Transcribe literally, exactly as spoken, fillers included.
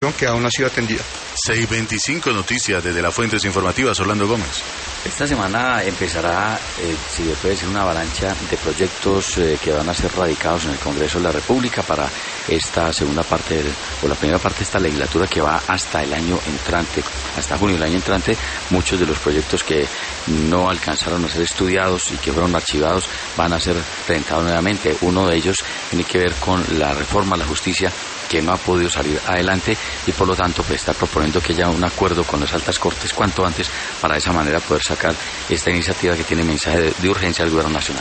que aún no ha sido atendida. seiscientos veinticinco Noticias desde las fuentes informativas, Orlando Gómez. Esta semana empezará, eh, si se puede decir, una avalancha de proyectos eh, que van a ser radicados en el Congreso de la República para esta segunda parte, del, o la primera parte de esta legislatura que va hasta el año entrante, hasta junio del año entrante. Muchos de los proyectos que no alcanzaron a ser estudiados y que fueron archivados van a ser presentados nuevamente. Uno de ellos tiene que ver con la reforma a la justicia, que no ha podido salir adelante, y por lo tanto pues está proponiendo que haya un acuerdo con las altas cortes cuanto antes para de esa manera poder sacar esta iniciativa que tiene mensaje de, de urgencia al gobierno nacional.